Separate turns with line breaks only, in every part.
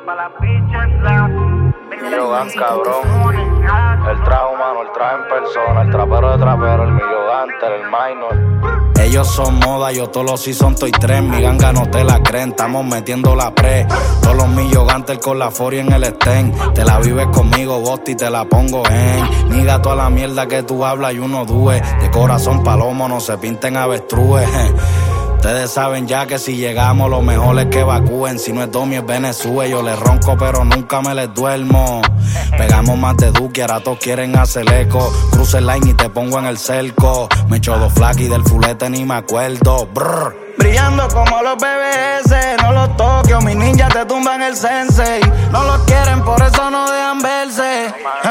Millogan, cabrón. El traje humano, el traje en persona, el trapero de trapero, el Milloganter, el minor. Ellos son moda, yo todos los season estoy tres. Mi ganga no te la creen, estamos metiendo la pre. Todos los Milloganter con la 40 en el sten. Te la vives conmigo, Bosti, te la pongo en. Niga toda la mierda que tú hablas y uno due. De corazón palomo, no se pinten avestrúes. Ustedes saben ya que si llegamos lo mejor es que evacúen. Si no es Domi es Venezuela. Yo les ronco pero nunca me les duermo. Pegamos más de Duque, ahora todos quieren hacer eco. Cruce el line y te pongo en el cerco. Me echo dos flaques y del fulete ni me acuerdo. Brr.
Brillando como los BBS, no los toques o mis ninjas te tumban el sensei. No los quieren, por eso no dejan verse.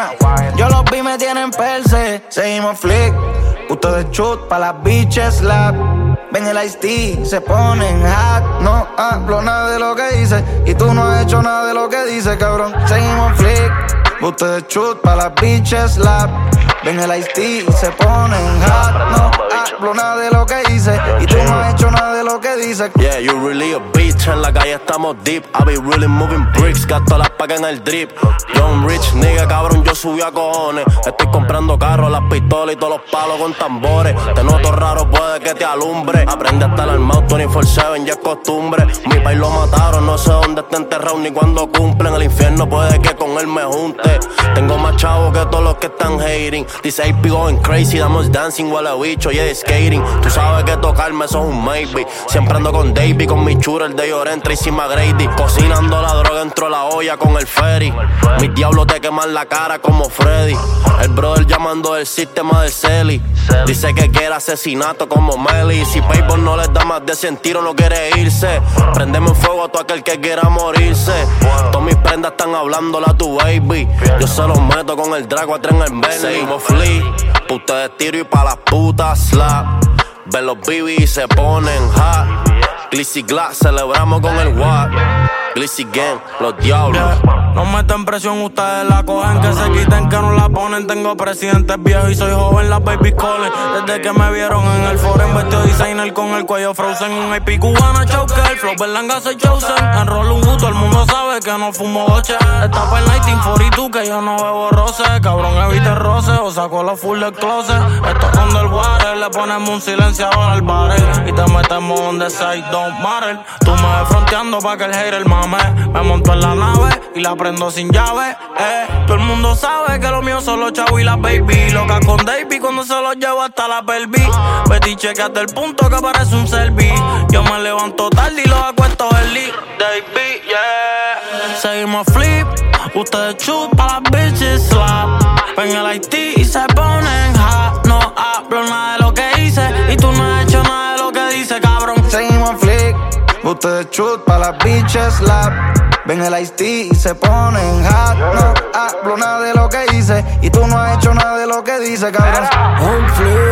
Yo los vi, me tienen perse. Seguimos flick, ustedes shoot pa' las bitches slap. Ven el Ice-T, se ponen hot. No hablo nada de lo que hice y tú no has hecho nada de lo que dices, cabrón. Seguimos flick, ustedes shoot pa' las bitches slap. Ven el Ice-T, se ponen hot. No hablo nada de lo que hice y tú no has hecho nada de lo que dices.
Yeah, you really a bitch, en la calle estamos deep. I be really moving bricks, gasto las pacas en el drip. Young rich nigga, cabrón, yo subí a cojones. Estoy comprando carros, las pistolas y todos los palos con tambores. Te noto raro, puede que te alumbre. Aprende a estar armado 24/7, ya es costumbre. Mi país lo mataron, no sé dónde está enterrado ni cuándo cumplen. El infierno puede que con él me junte. Tengo más chavos que todos los que están hating. Dice AP going crazy, damos dancing, huele a bicho, yeah, skating. Tú sabes que tocarme eso es un maybe. Siempre ando con Davey, con mi churro, el de Lloren, Tracy McGrady. Cocinando la droga dentro de la olla con el ferry. Mis diablos te queman la cara como Freddy. El brother llamando del sistema del Celi. Dice que quiere asesinato como Melly. Si Paypal no les da más de 100 tiros, no quiere irse. Prendeme en fuego a todo aquel que quiera morirse. Todas mis prendas están hablándole a tu baby. Yo se los meto con el Drago a tren en Bentley. Seguimos flea, pa' ustedes tiro y pa' las putas slap. Ven los BB y se ponen hot. Glizzy Glass, celebramos con el Watt. Glizzy Gang, los diablos.
No meten presión, ustedes la cogen. Que se quiten, que no la ponen. Tengo presidentes viejos y soy joven, las baby calling. Desde que me vieron en el foren, vestido designer con el cuello frozen. Un IP cubana choker, flow berlanga soy chosen. Enrollo un gusto, el mundo sabe que no fumo boche. Está para el 1942 que yo no bebo roce. Cabrón, evite roce o saco la full del closet. Esto es underwater, le ponemos un silenciador al barrel. Y te metemos donde sea, don't matter. Tú me ves fronteando pa' que el hater mame. Me monto en la nave y la prendo sin llave, Todo el mundo sabe que lo mío son los chavos y las baby. Loca con Davey cuando se los llevo hasta la pelvis. Betty cheque hasta el punto que parece un selfie. Yo me levanto tarde y los acuesto early. Davey, yeah. Seguimos flip, ustedes shoot pa' las bitches slap. Ven el IT y se ponen hot. No hablo nada de lo que hice y tú no has hecho nada de lo que dice, cabrón. Seguimos flip, ustedes shoot pa' las bitches slap. Ven el Ice-T y se ponen hot. No hablo nada de lo que hice y tú no has hecho nada de lo que dice, cabrón.
On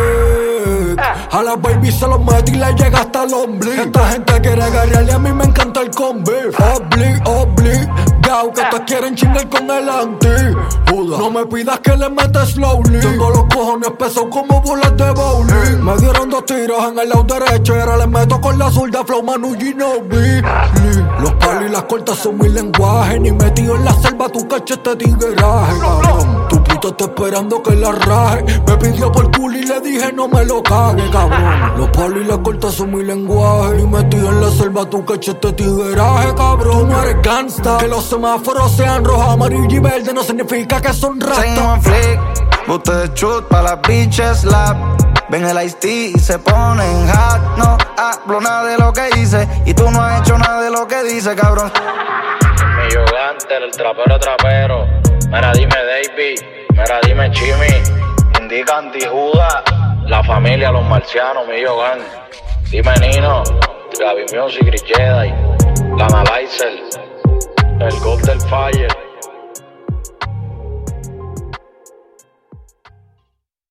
flick, a la baby se los mete y le llega hasta el ombligo. Esta gente quiere agarrarle, a mí me encanta el combi. Obligado, que te quieren chingar con el anti. No me pidas que le metes slowly. Tengo los cojones pesados como bolas de bowling. Me dieron 2 tiros en el lado derecho y ahora le meto con la zurda flow Manu Ginobili. Los palos y las cortas son mi lenguaje. Ni metido en la selva tu cachete tigueraje, cabrón. Tu puta está esperando que la raje. Me pidió por culo y le dije no me lo cague, cabrón. Los palos y las cortas son mi lenguaje. Ni metido en la selva tu cachete tigueraje, cabrón. Tú no eres gangsta. Que los semáforos sean rojo, amarillo y verde no significa que son rastas.
Seguimos flick, ustedes shoot pa' las bitches slap. Ven el Ice-T y se ponen hot. No hablo nada de lo que hice y tú no has hecho nada de lo que dice, cabrón.
Milloganter, el trapero trapero. Mira, dime Davey, mira, dime Chimi. Indica Antijuda, la familia, los marcianos, Millogan. Dime Nino, Gaby Music, Rich Jedi, Lana Lycel, el God del Fire.